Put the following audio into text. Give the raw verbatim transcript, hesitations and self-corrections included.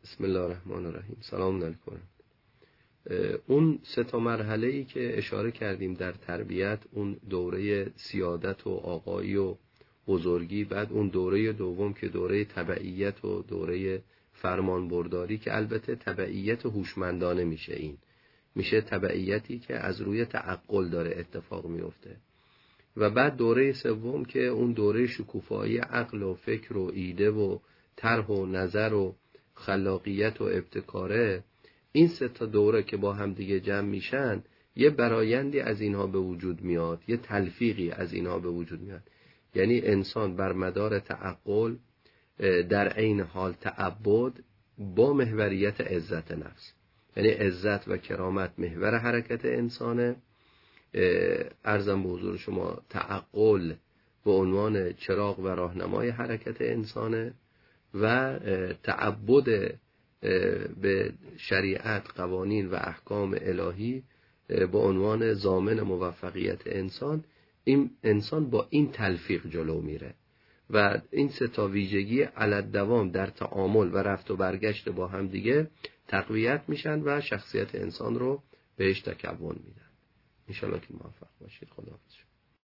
بسم الله الرحمن الرحیم. سلام علیکم. اون سه تا مرحله ای که اشاره کردیم در تربیت، اون دوره سیادت و آقایی و بزرگی، بعد اون دوره دوم که دوره تبعیت و دوره فرمانبرداری، که البته تبعیت هوشمندانه میشه، این میشه تبعیتی که از روی تعقل داره اتفاق میفته. و بعد دوره سوم که اون دوره شکوفایی عقل و فکر و ایده و طرح و نظر و خلاقیت و ابتکاره. این سه تا دوره که با هم دیگه جمع میشن، یه برایندی از اینها به وجود میاد، یه تلفیقی از اینها به وجود میاد. یعنی انسان بر مدار تعقل در عین حال تعبد با محوریت عزت نفس، یعنی عزت و کرامت محور حرکت انسانه. عرضم به حضور شما تعقل به عنوان چراغ و راهنمای حرکت انسانه و تعبد به شریعت، قوانین و احکام الهی به عنوان ضامن موفقیت انسان. این انسان با این تلفیق جلو میره و این سه تا ویژگی علت دوام در تعامل و رفت و برگشت با هم دیگه تقویت میشن و شخصیت انسان رو بهش تکون میدن. انشالله که موفق باشید. خداحافظ.